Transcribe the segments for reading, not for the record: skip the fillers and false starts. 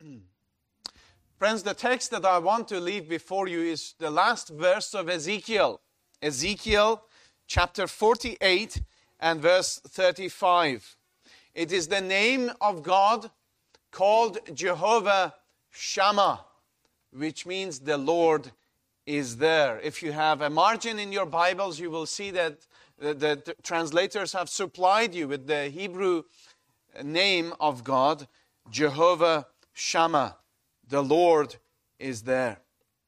Friends, the text that I want to leave before you is the last verse of Ezekiel. Ezekiel chapter 48 and verse 35. It is the name of God called Jehovah Shammah, which means the Lord is there. If you have a margin in your Bibles, you will see that the translators have supplied you with the Hebrew name of God, Jehovah Shammah. The Lord is there.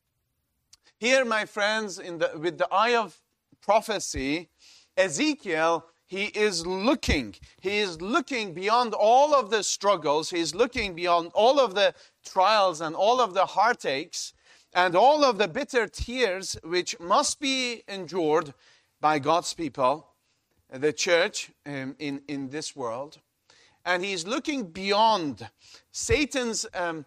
Here, my friends, with the eye of prophecy, Ezekiel, he is looking beyond all of the struggles. He is looking beyond all of the trials and all of the heartaches and all of the bitter tears which must be endured by God's people, the church in this world. And he's looking beyond Satan's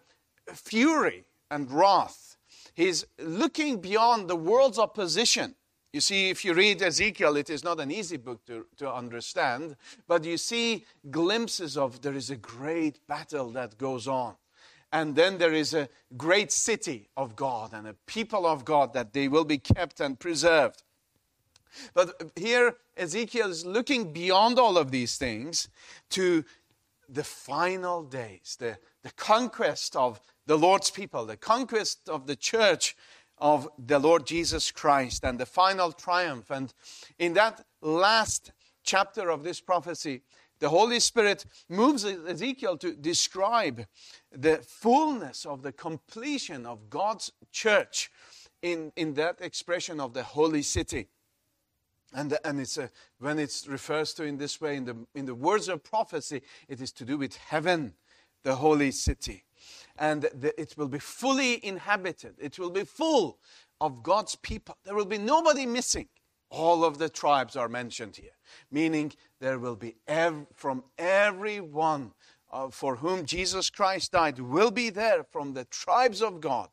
fury and wrath. He's looking beyond the world's opposition. You see, if you read Ezekiel, it is not an easy book to understand, but you see glimpses of there is a great battle that goes on. And then there is a great city of God and a people of God that they will be kept and preserved. But here Ezekiel is looking beyond all of these things to the final days, the conquest of the Lord's people, the conquest of the church of the Lord Jesus Christ, and the final triumph. And in that last chapter of this prophecy, the Holy Spirit moves Ezekiel to describe the fullness of the completion of God's church in that expression of the holy city. And it's when it refers to in this way, in the words of prophecy, it is to do with heaven, the holy city. And it will be fully inhabited. It will be full of God's people. There will be nobody missing. All of the tribes are mentioned here, meaning there will be from everyone for whom Jesus Christ died will be there from the tribes of God.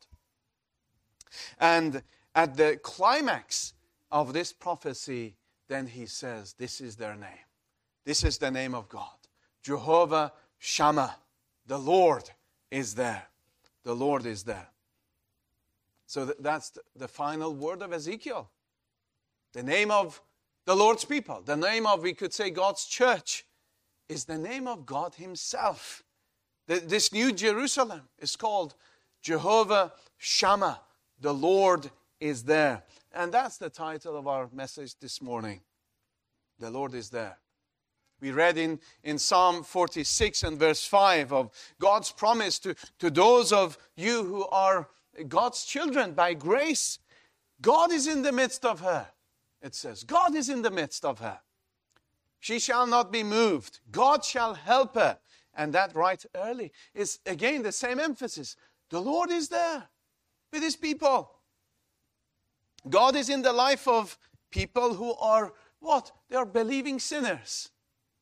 And at the climax of this prophecy, then he says, this is their name. This is the name of God. Jehovah Shammah. The Lord is there. The Lord is there. So that's the final word of Ezekiel. The name of the Lord's people, the name of, we could say, God's church, is the name of God himself. This new Jerusalem is called Jehovah Shammah. The Lord is there. And that's the title of our message this morning. The Lord is there. We read in Psalm 46 and verse 5 of God's promise to those of you who are God's children by grace. God is in the midst of her. It says, God is in the midst of her. She shall not be moved. God shall help her. And that right early is again the same emphasis. The Lord is there with his people. God is in the life of people who are what? They are believing sinners.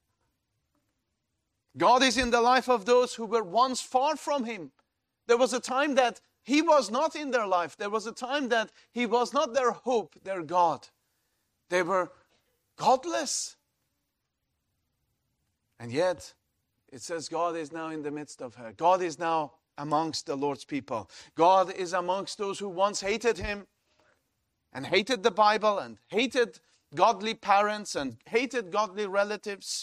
God is in the life of those who were once far from him. There was a time that he was not in their life. There was a time that he was not their hope, their God. They were godless. And yet, it says God is now in the midst of her. God is now amongst the Lord's people. God is amongst those who once hated him and hated the Bible and hated godly parents and hated godly relatives.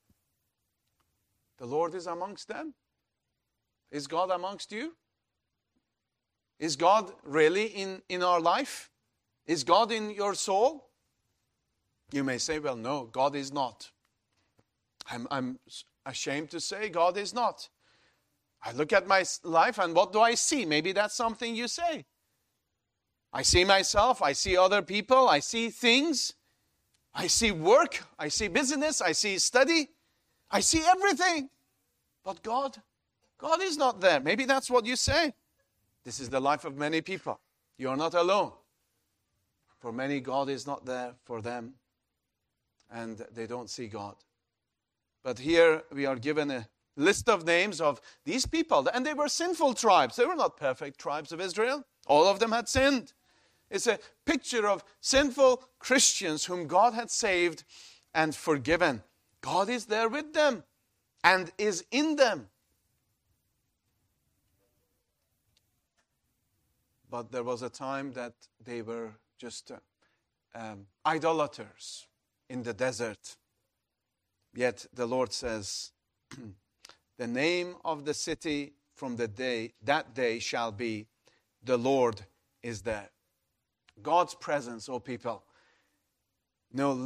The Lord is amongst them. Is God amongst you? Is God really in our life? Is God in your soul? You may say, well, no, God is not. I'm ashamed to say God is not. I look at my life and what do I see? Maybe that's something you say. I see myself, I see other people, I see things, I see work, I see business, I see study, I see everything. But God is not there. Maybe that's what you say. This is the life of many people. You are not alone. For many, God is not there for them, and they don't see God. But here we are given a list of names of these people, and they were sinful tribes. They were not perfect tribes of Israel. All of them had sinned. It's a picture of sinful Christians whom God had saved and forgiven. God is there with them and is in them. but there was a time that they were just idolaters in the desert. Yet the Lord says, the name of the city from that day shall be, the Lord is there. God's presence, oh people. We know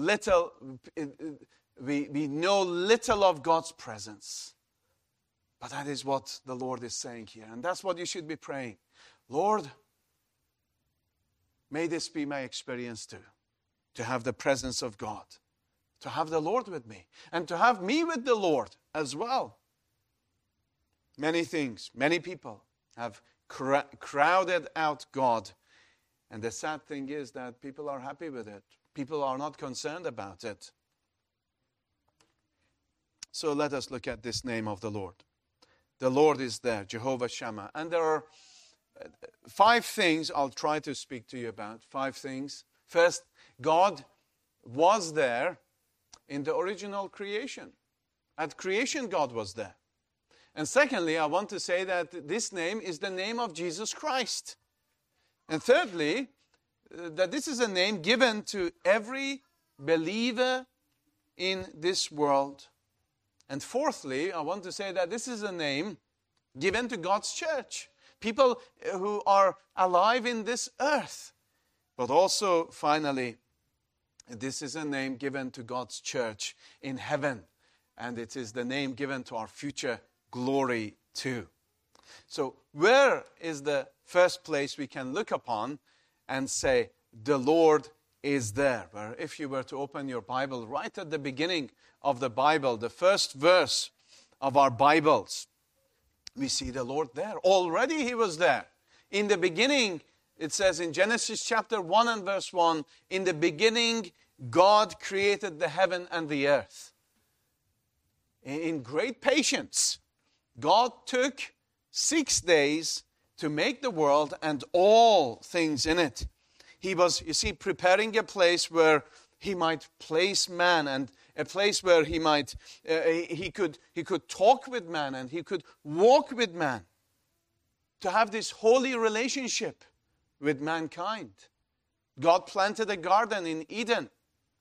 little of God's presence. But that is what the Lord is saying here. And that's what you should be praying. Lord, may this be my experience too. To have the presence of God. To have the Lord with me. And to have me with the Lord as well. Many things, many people have crowded out God. And the sad thing is that people are happy with it. People are not concerned about it. So let us look at this name of the Lord. The Lord is there, Jehovah Shammah. And there are 5 things I'll try to speak to you about. 5 things. First, God was there in the original creation. At creation, God was there. And secondly, I want to say that this name is the name of Jesus Christ. And thirdly, that this is a name given to every believer in this world. And fourthly, I want to say that this is a name given to God's church. People who are alive in this earth. But also, finally, this is a name given to God's church in heaven. And it is the name given to our future glory too. So where is the first place we can look upon and say, the Lord is there? Where if you were to open your Bible right at the beginning of the Bible, the first verse of our Bibles, we see the Lord there. Already He was there. In the beginning, it says in Genesis chapter 1 and verse 1, in the beginning, God created the heaven and the earth. In great patience, God took 6 days to make the world and all things in it. He was, you see, preparing a place where He might place man, and a place where He might, he could talk with man and He could walk with man. To have this holy relationship with mankind. God planted a garden in Eden.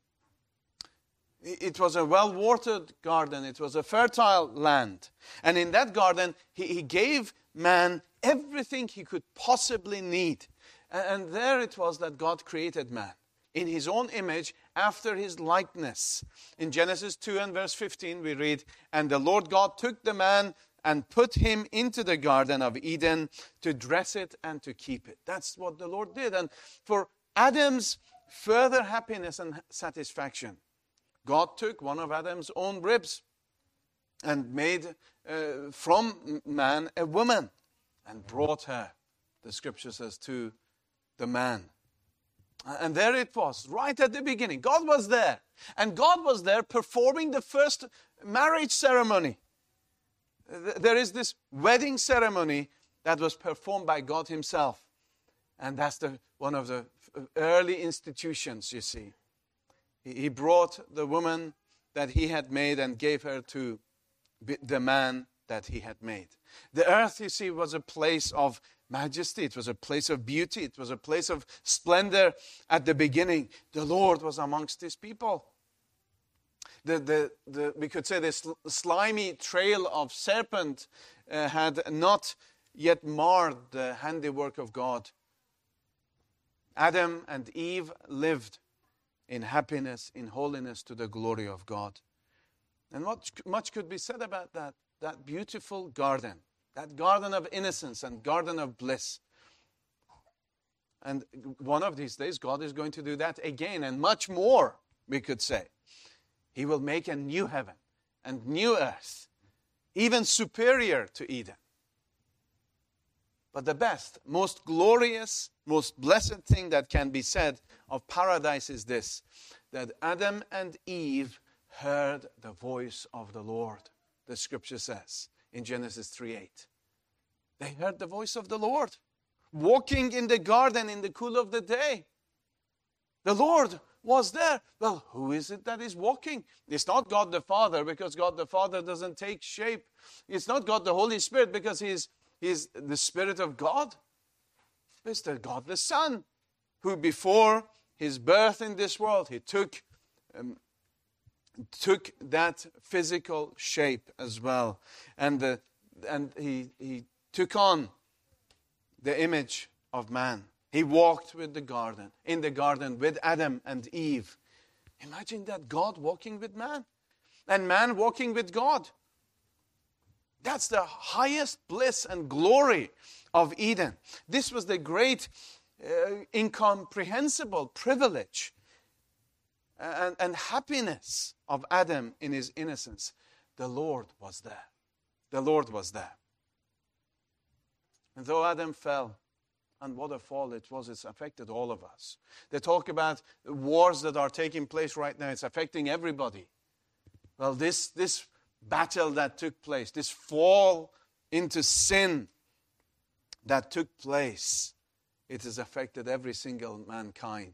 It was a well-watered garden. It was a fertile land. And in that garden, he gave man everything he could possibly need. And there it was that God created man in His own image, after His likeness. In Genesis 2 and verse 15 we read, and the Lord God took the man and put him into the Garden of Eden to dress it and to keep it. That's what the Lord did. And for Adam's further happiness and satisfaction, God took one of Adam's own ribs and made from man a woman and brought her, the scripture says, to the man. And there it was, right at the beginning. God was there. And God was there performing the first marriage ceremony. There is this wedding ceremony that was performed by God Himself. And that's one of the early institutions, you see. He brought the woman that He had made and gave her to the man that He had made. The earth, you see, was a place of majesty. It was a place of beauty. It was a place of splendor at the beginning. The Lord was amongst His people. We could say the slimy trail of serpent had not yet marred the handiwork of God. Adam and Eve lived in happiness, in holiness, to the glory of God. And much could be said about that beautiful garden, that garden of innocence and garden of bliss. And one of these days, God is going to do that again, and much more, we could say. He will make a new heaven and new earth, even superior to Eden. But the best, most glorious, most blessed thing that can be said of paradise is this, that Adam and Eve heard the voice of the Lord, the scripture says in Genesis 3:8. They heard the voice of the Lord, walking in the garden in the cool of the day. The Lord was there. Well, who is it that is walking? It's not God the Father, because God the Father doesn't take shape. It's not God the Holy Spirit, because He's the Spirit of God. is the God the Son, who before his birth in this world, he took that physical shape as well. And he took on the image of man. He walked in the garden with Adam and Eve. Imagine that, God walking with man and man walking with God. That's the highest bliss and glory of Eden. This was the great incomprehensible privilege and happiness of Adam in his innocence. The Lord was there. The Lord was there. And though Adam fell, and what a fall it was, it's affected all of us. They talk about wars that are taking place right now. It's affecting everybody. Well, this battle that took place, this fall into sin that took place, it has affected every single mankind.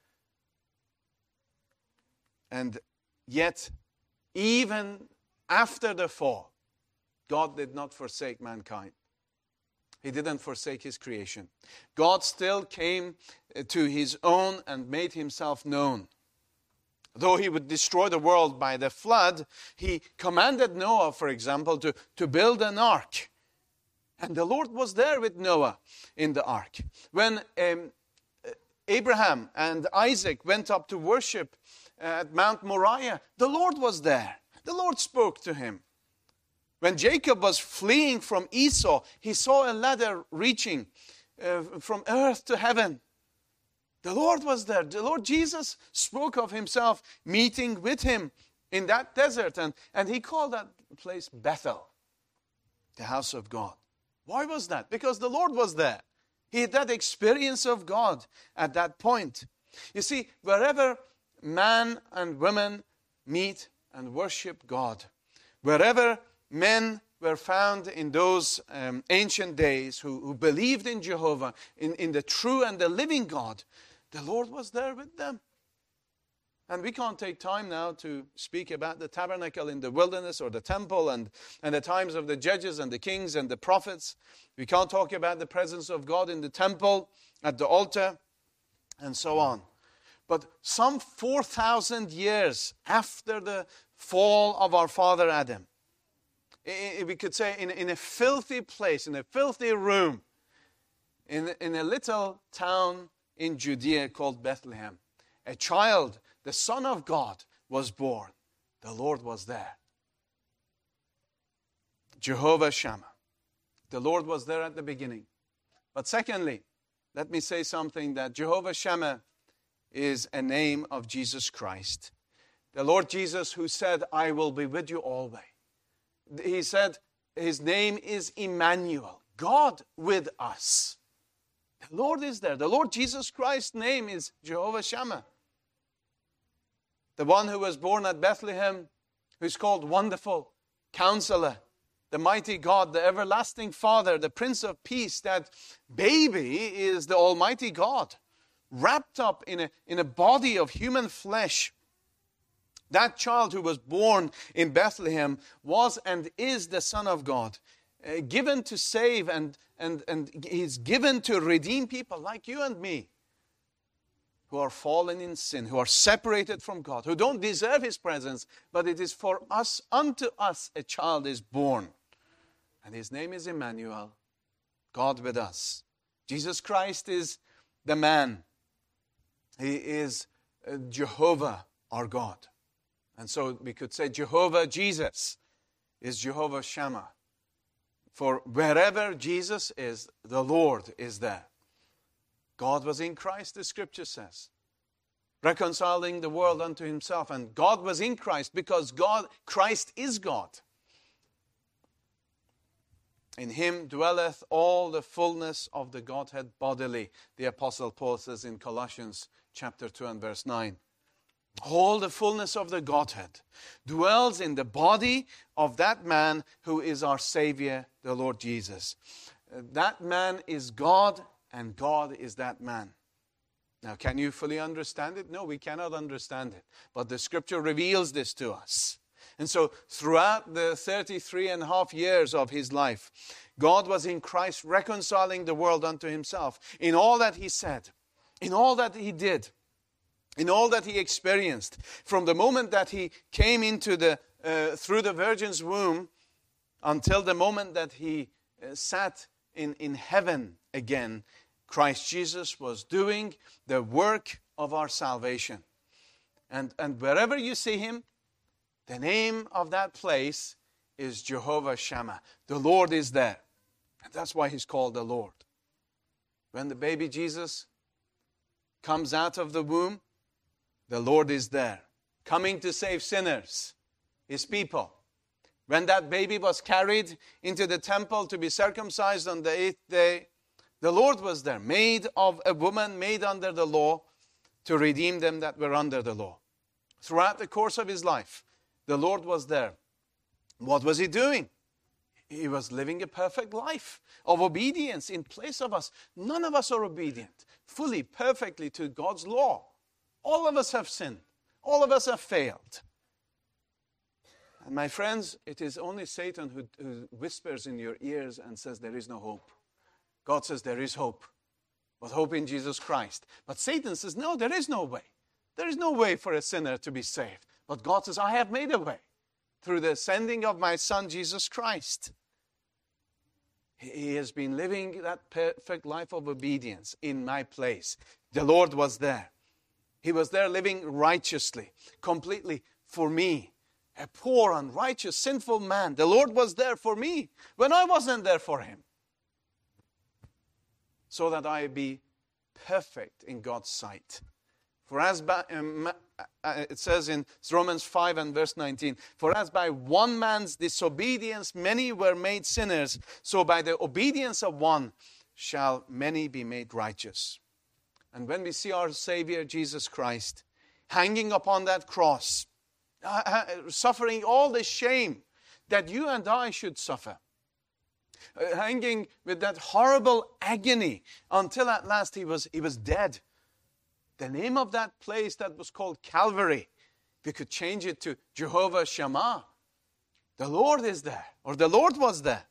And yet, even after the fall, God did not forsake mankind. He didn't forsake his creation. God still came to his own and made himself known. Though he would destroy the world by the flood, he commanded Noah, for example, to build an ark. And the Lord was there with Noah in the ark. When Abraham and Isaac went up to worship at Mount Moriah, the Lord was there. The Lord spoke to him. When Jacob was fleeing from Esau, he saw a ladder reaching from earth to heaven. The Lord was there. The Lord Jesus spoke of himself meeting with him in that desert. And he called that place Bethel, the house of God. Why was that? Because the Lord was there. He had that experience of God at that point. You see, wherever man and women meet and worship God, wherever men were found in those ancient days who believed in Jehovah, in the true and the living God, the Lord was there with them. And we can't take time now to speak about the tabernacle in the wilderness or the temple and the times of the judges and the kings and the prophets. We can't talk about the presence of God in the temple, at the altar, and so on. But some 4,000 years after the fall of our father Adam, we could say in a filthy place, in a filthy room, in a little town in Judea called Bethlehem, a child, the Son of God, was born. The Lord was there. Jehovah Shammah. The Lord was there at the beginning. But secondly, let me say something, that Jehovah Shammah is a name of Jesus Christ. The Lord Jesus, who said, I will be with you always. He said his name is Emmanuel, God with us. The Lord is there. The Lord Jesus Christ's name is Jehovah Shammah. The one who was born at Bethlehem, who's called Wonderful Counselor, the mighty God, the everlasting Father, the Prince of Peace. That baby is the Almighty God, wrapped up in a body of human flesh. That child who was born in Bethlehem was and is the Son of God, given to save and he's given to redeem people like you and me, who are fallen in sin, who are separated from God, who don't deserve his presence, but it is for us, unto us a child is born. And his name is Emmanuel, God with us. Jesus Christ is the man. He is Jehovah, our God. And so we could say Jehovah Jesus is Jehovah Shammah. For wherever Jesus is, the Lord is there. God was in Christ, the scripture says, reconciling the world unto himself. And God was in Christ because Christ is God. In him dwelleth all the fullness of the Godhead bodily, the Apostle Paul says in Colossians chapter 2 and verse 9. All the fullness of the Godhead dwells in the body of that man who is our Savior, the Lord Jesus. That man is God, and God is that man. Now, can you fully understand it? No, we cannot understand it. But the scripture reveals this to us. And so throughout the 33 and a half years of his life, God was in Christ reconciling the world unto himself. In all that he said, in all that he did, in all that he experienced, from the moment that he came into through the virgin's womb until the moment that he sat in heaven again, Christ Jesus was doing the work of our salvation. And wherever you see him, the name of that place is Jehovah Shammah. The Lord is there. And that's why he's called the Lord. When the baby Jesus comes out of the womb, the Lord is there, coming to save sinners, his people. When that baby was carried into the temple to be circumcised on the 8th day, the Lord was there, made of a woman, made under the law, to redeem them that were under the law. Throughout the course of his life, the Lord was there. What was he doing? He was living a perfect life of obedience in place of us. None of us are obedient fully, perfectly to God's law. All of us have sinned. All of us have failed. And my friends, it is only Satan who whispers in your ears and says there is no hope. God says there is hope, but hope in Jesus Christ. But Satan says, no, there is no way. There is no way for a sinner to be saved. But God says, I have made a way through the sending of my Son, Jesus Christ. He has been living that perfect life of obedience in my place. The Lord was there. He was there living righteously, completely for me. A poor, unrighteous, sinful man. The Lord was there for me when I wasn't there for him. So that I be perfect in God's sight. For as it says in Romans 5 and verse 19, for as by one man's disobedience many were made sinners, so by the obedience of one shall many be made righteous. And when we see our Savior Jesus Christ hanging upon that cross, suffering all the shame that you and I should suffer, hanging with that horrible agony until at last he was dead. The name of that place that was called Calvary, we could change it to Jehovah Shammah. The Lord is there, or the Lord was there.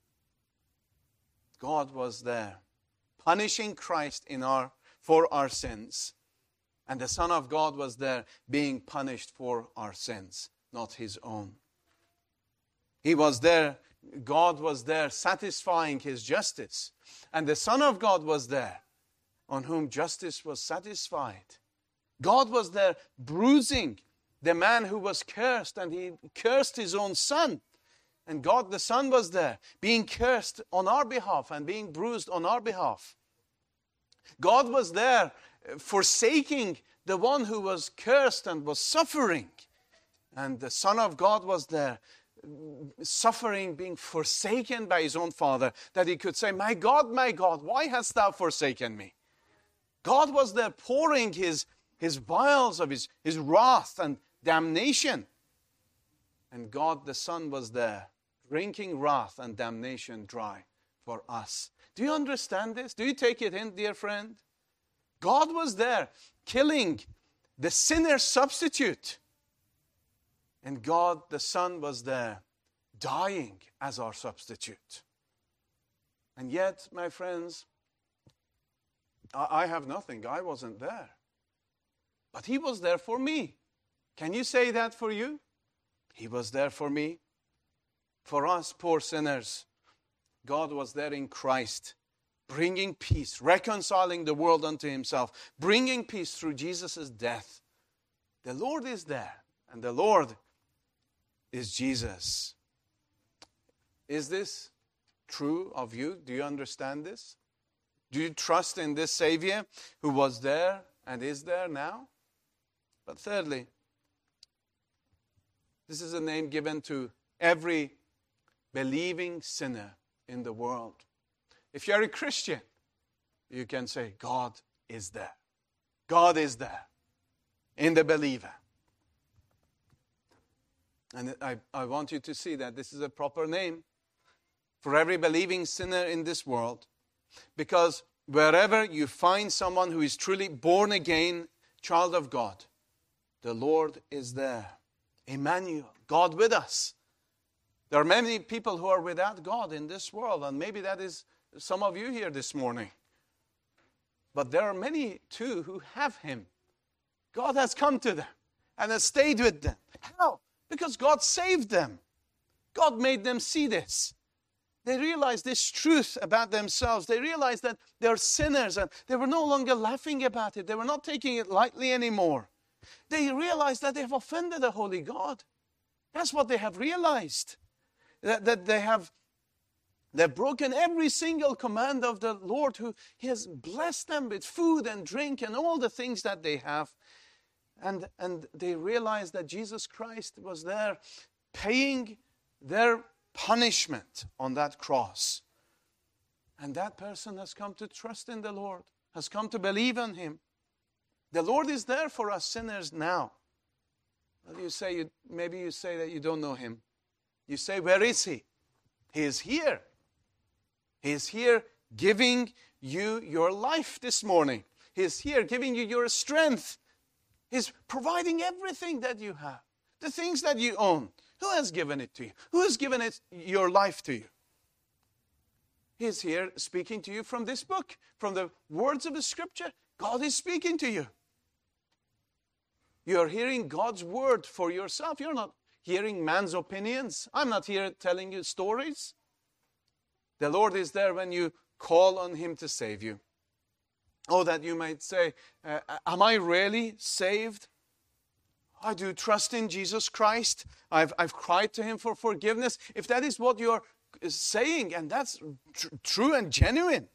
God was there, punishing Christ for our sins. And the Son of God was there, being punished for our sins, not his own. He was there. God was there satisfying his justice. And the Son of God was there, on whom justice was satisfied. God was there bruising the man who was cursed, and he cursed his own Son. And God the Son was there, being cursed on our behalf and being bruised on our behalf. God was there forsaking the one who was cursed and was suffering. And the Son of God was there suffering, being forsaken by his own Father, that he could say, my God, why hast thou forsaken me? God was there pouring his vials of his wrath and damnation. And God the Son was there drinking wrath and damnation dry for us. Do you understand this? Do you take it in, dear friend? God was there killing the sinner substitute. And God the Son was there dying as our substitute. And yet, my friends, I have nothing. I wasn't there. But he was there for me. Can you say that for you? He was there for me. For us poor sinners, God was there in Christ, bringing peace, reconciling the world unto himself, bringing peace through Jesus' death. The Lord is there, and the Lord is Jesus. Is this true of you? Do you understand this? Do you trust in this Savior who was there and is there now? But thirdly, this is a name given to every believing sinner in the world. If you're a Christian, you can say, God is there. God is there in the believer. And I want you to see that this is a proper name for every believing sinner in this world. Because wherever you find someone who is truly born again, child of God, the Lord is there. Emmanuel, God with us. There are many people who are without God in this world, and maybe that is some of you here this morning. But there are many too who have Him. God has come to them and has stayed with them. How? Because God saved them. God made them see this. They realized this truth about themselves. They realized that they're sinners, and they were no longer laughing about it. They were not taking it lightly anymore. They realized that they have offended the holy God. That's what they have realized. That they've broken every single command of the Lord, who He has blessed them with food and drink and all the things that they have. And they realized that Jesus Christ was there paying their punishment on that cross. And that person has come to trust in the Lord, has come to believe in Him. The Lord is there for us sinners now. Well, maybe you say that you don't know Him. You say, where is He? He is here. He is here giving you your life this morning. He is here giving you your strength. He's providing everything that you have, the things that you own. Who has given it to you? Who has given your life to you? He's here speaking to you from this book, from the words of the Scripture. God is speaking to you. You're hearing God's word for yourself. You're not hearing man's opinions. I'm not here telling you stories. The Lord is there when you call on Him to save you. Oh, that you might say, am I really saved? I do trust in Jesus Christ. I've cried to Him for forgiveness. If that is what you're saying, and that's true and genuine,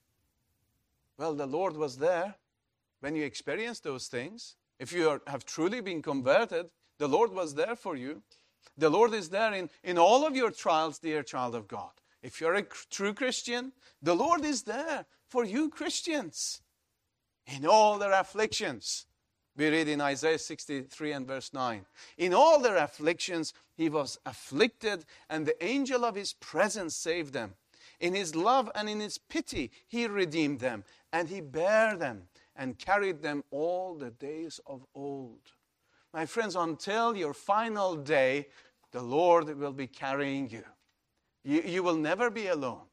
well, the Lord was there when you experienced those things. If you have truly been converted, the Lord was there for you. The Lord is there in all of your trials, dear child of God. If you're a true Christian, the Lord is there for you Christians in all their afflictions. We read in Isaiah 63 and verse 9. In all their afflictions, He was afflicted, and the angel of His presence saved them. In His love and in His pity, He redeemed them, and He bare them and carried them all the days of old. My friends, until your final day, the Lord will be carrying you. You will never be alone.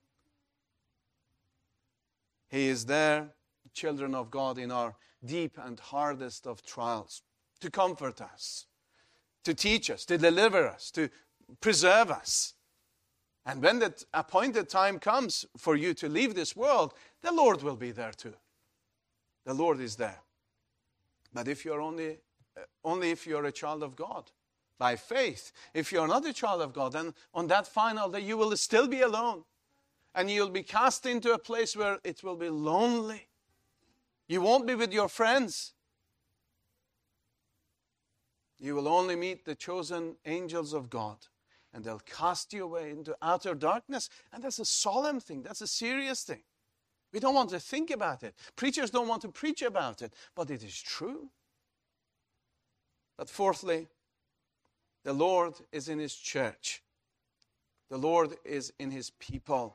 He is there, children of God, in our deep and hardest of trials, to comfort us, to teach us, to deliver us, to preserve us. And when the appointed time comes for you to leave this world, the Lord will be there too. The Lord is there. But if you're only if you're a child of God, by faith. If you're not a child of God, then on that final day you will still be alone. And you'll be cast into a place where it will be lonely. You won't be with your friends. You will only meet the chosen angels of God. And they'll cast you away into outer darkness. And that's a solemn thing. That's a serious thing. We don't want to think about it. Preachers don't want to preach about it. But it is true. But fourthly, the Lord is in His church. The Lord is in His people.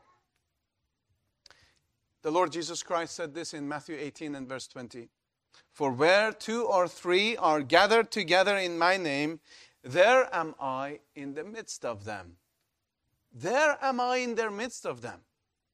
The Lord Jesus Christ said this in Matthew 18 and verse 20. For where 2 or 3 are gathered together in my name, there am I in the midst of them. There am I in their midst of them.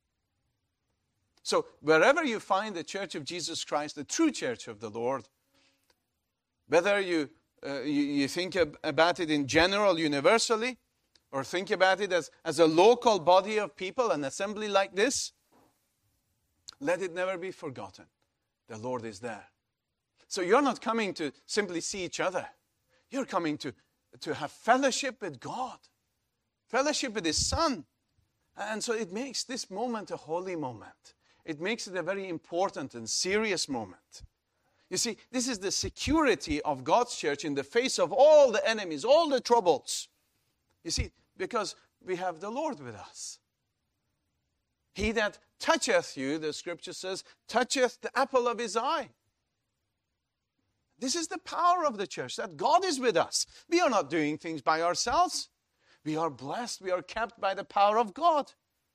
So wherever you find the church of Jesus Christ, the true church of the Lord, whether you think about it in general, universally, or think about it as a local body of people, an assembly like this, let it never be forgotten. The Lord is there. So you're not coming to simply see each other. You're coming to have fellowship with God, fellowship with His Son. And so it makes this moment a holy moment. It makes it a very important and serious moment. You see, this is the security of God's church in the face of all the enemies, all the troubles. You see, because we have the Lord with us. He that toucheth you, the scripture says, toucheth the apple of His eye. This is the power of the church, that God is with us. We are not doing things by ourselves. We are blessed. We are kept by the power of God.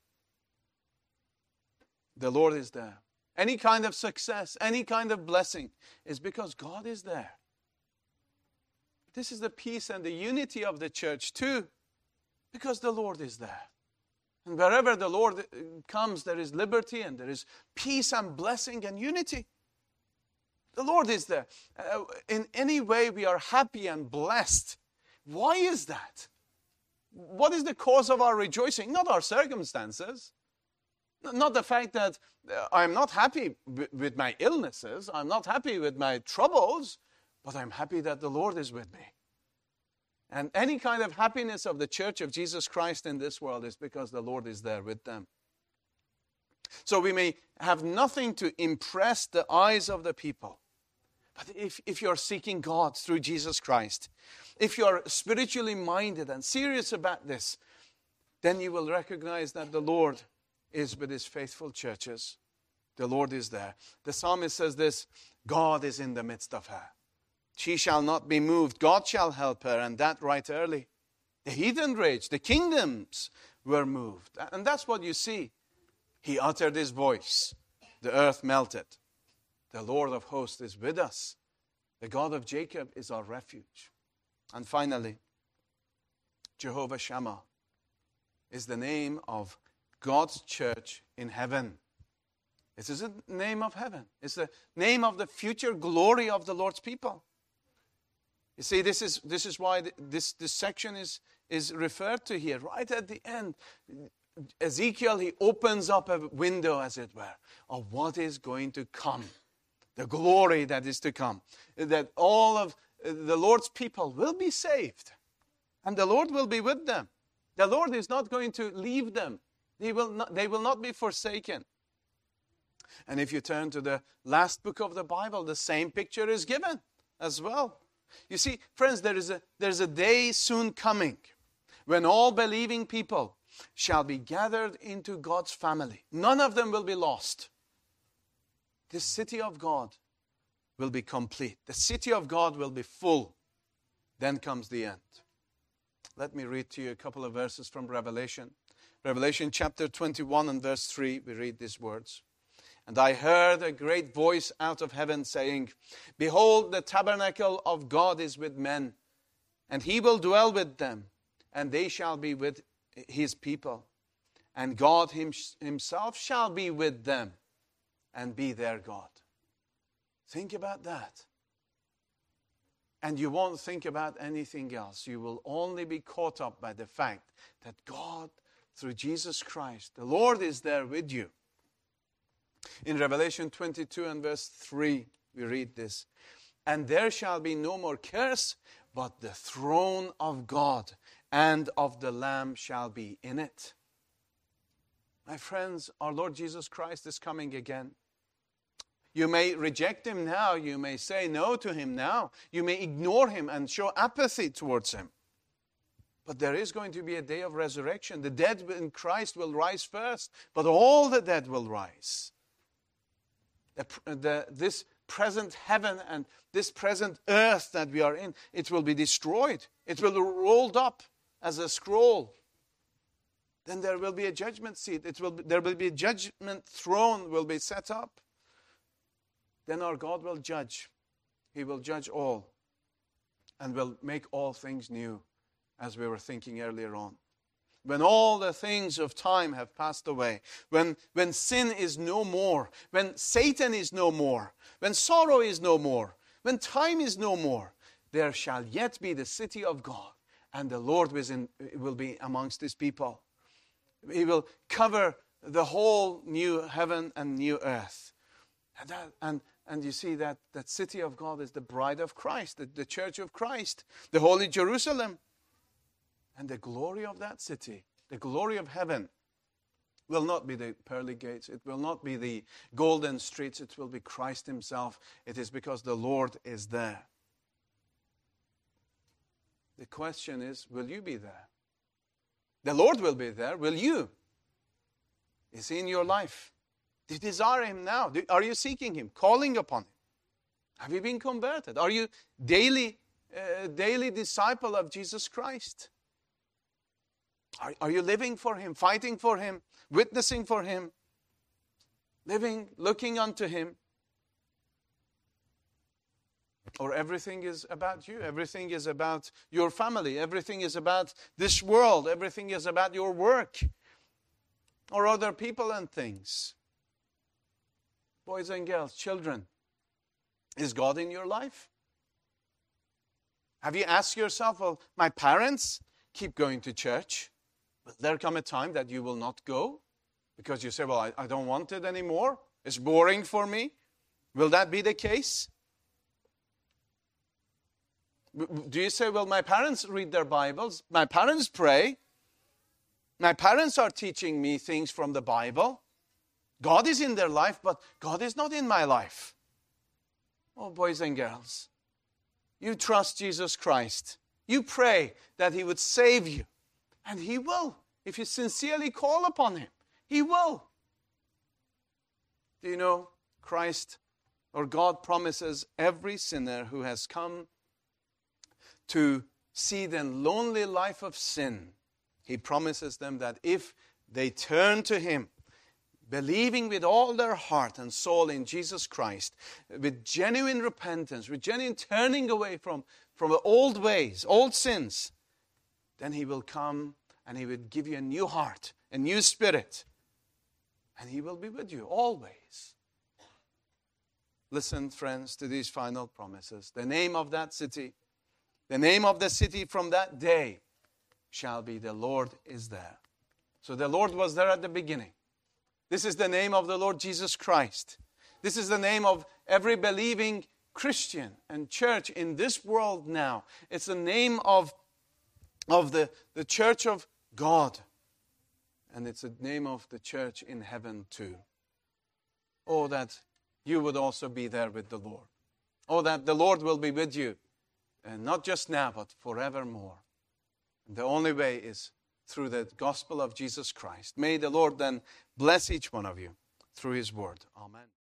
The Lord is there. Any kind of success, any kind of blessing is because God is there. this is the peace and the unity of the church too, because the Lord is there. And wherever the Lord comes, there is liberty and there is peace and blessing and unity. The Lord is there. In any way we are happy and blessed. Why is that? What is the cause of our rejoicing? Not our circumstances. Not the fact that I'm not happy with my illnesses. I'm not happy with my troubles. But I'm happy that the Lord is with me. And any kind of happiness of the Church of Jesus Christ in this world is because the Lord is there with them. So we may have nothing to impress the eyes of the people. But if you're seeking God through Jesus Christ, if you're spiritually minded and serious about this, then you will recognize that the Lord is with His faithful churches. The Lord is there. The psalmist says this, God is in the midst of her. She shall not be moved. God shall help her, and that right early. The heathen raged. The kingdoms were moved. And that's what you see. He uttered His voice. The earth melted. The Lord of hosts is with us. The God of Jacob is our refuge. And finally, Jehovah Shammah is the name of God's church in heaven. It is the name of heaven. It's the name of the future glory of the Lord's people. You see, this is why this section is referred to here, right at the end. Ezekiel, he opens up a window, as it were, of what is going to come. The glory that is to come. That all of the Lord's people will be saved. And the Lord will be with them. The Lord is not going to leave them. They will not be forsaken. And if you turn to the last book of the Bible, the same picture is given as well. You see, friends, there's a day soon coming when all believing people shall be gathered into God's family. None of them will be lost. The city of God will be complete. The city of God will be full. Then comes the end. Let me read to you a couple of verses from Revelation. Revelation chapter 21 and verse 3, we read these words. And I heard a great voice out of heaven saying, Behold, the tabernacle of God is with men, and He will dwell with them, and they shall be with His people. And God Himself shall be with them, and be their God. Think about that. And you won't think about anything else. You will only be caught up by the fact that God, through Jesus Christ, the Lord is there with you. In Revelation 22 and verse 3, we read this. And there shall be no more curse, but the throne of God and of the Lamb shall be in it. My friends, our Lord Jesus Christ is coming again. You may reject Him now. You may say no to Him now. You may ignore Him and show apathy towards Him. But there is going to be a day of resurrection. The dead in Christ will rise first, but all the dead will rise. This present heaven and this present earth that we are in, it will be destroyed. It will be rolled up as a scroll. Then there will be a judgment seat. There will be a judgment throne will be set up. Then our God will judge. He will judge all and will make all things new, as we were thinking earlier on. When all the things of time have passed away, when sin is no more, when Satan is no more, when sorrow is no more, when time is no more, there shall yet be the city of God, and the Lord will be amongst His people. He will cover the whole new heaven and new earth. And you see that city of God is the bride of Christ, the church of Christ, the holy Jerusalem. And the glory of that city, the glory of heaven, will not be the pearly gates. It will not be the golden streets. It will be Christ Himself. It is because the Lord is there. The question is, will you be there? The Lord will be there. Will you? Is He in your life? Do you desire Him now? Are you seeking Him, calling upon Him? Have you been converted? Are you daily disciple of Jesus Christ? Are you living for Him, fighting for Him, witnessing for Him, living, looking unto Him? Or everything is about you. Everything is about your family. Everything is about this world. Everything is about your work or other people and things. Boys and girls, children, is God in your life? Have you asked yourself, well, my parents keep going to church. Will there come a time that you will not go? Because you say, well, I don't want it anymore. It's boring for me. Will that be the case? Do you say, well, my parents read their Bibles. My parents pray. My parents are teaching me things from the Bible. God is in their life, but God is not in my life. Oh, boys and girls, you trust Jesus Christ. You pray that He would save you. And He will. If you sincerely call upon Him, He will. Do you know, Christ or God promises every sinner who has come to see the lonely life of sin, He promises them that if they turn to Him, believing with all their heart and soul in Jesus Christ, with genuine repentance, with genuine turning away from the old ways, old sins, then He will come and He will give you a new heart, a new spirit, and He will be with you always. Listen, friends, to these final promises. The name of that city, the name of the city from that day shall be the Lord is there. So the Lord was there at the beginning. This is the name of the Lord Jesus Christ. This is the name of every believing Christian and church in this world now. It's the name of the church of God. And it's the name of the church in heaven too. Oh, that you would also be there with the Lord. Oh, that the Lord will be with you. And not just now, but forevermore. And the only way is through the gospel of Jesus Christ. May the Lord then bless each one of you through His word. Amen.